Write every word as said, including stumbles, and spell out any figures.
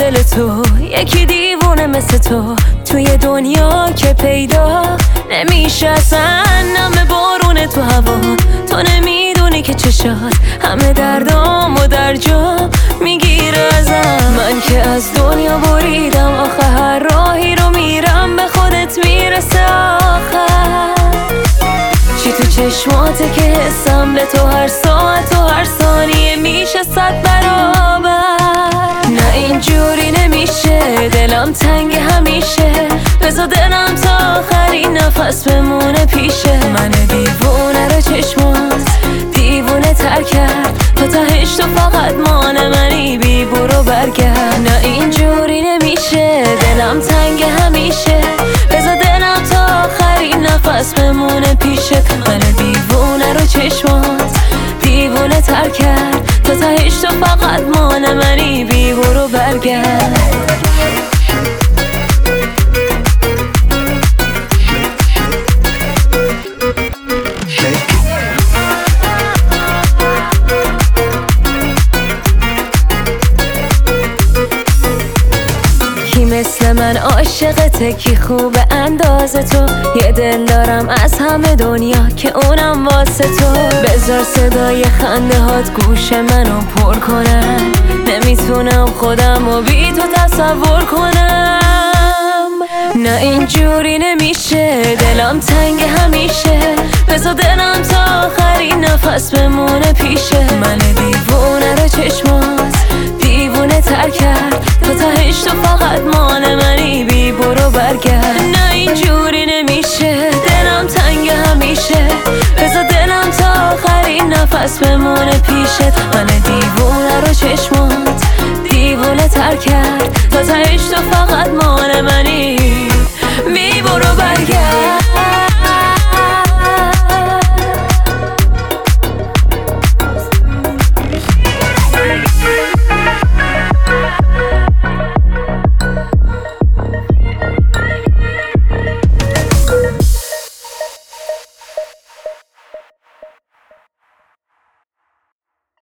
دل تو، یکی دیوونه مثل تو توی دنیا که پیدا نمیشه اصلا. نم بارون تو هوا، تو نمیدونی که چشات همه دردام و در جا میگیره ازم. من که از دنیا بریدم، آخه هر راهی رو میرم به خودت میرسه آخر. چی تو چشماته که حسم به تو هر ساعت و هر ثانیه میشه صد برابر. نه اینجوری نمیشه، دلم تنگ همیشه، بذار دلم تا آخرین نفس بمونه پیشه. من دیوونه رو چشمات دیوونه تر کرد، تا تهش تو فقط مان منی، بی برو برگرد. نه اینجوری نمیشه، دلم تنگ همیشه، بذار دلم تا آخرین نفس بمونه پیشه. من دیوونه رو چشمات دیوونه تر کرد، تا تهش تو فقط مان منی، بی برو برگرد. کی مثل من عاشقته، کی خوب اندازه تو، یه دل دارم از همه دنیا که اونم واسه تو. بذار صدای خنده هات گوش منو پر کنن، نمیتونم خودم و بی تو تصور کنم. نه اینجوری نمیشه، دلم تنگ همیشه، بذار دلم تا آخرین نفس بمونه پیشه. من دیوونه رو چشمات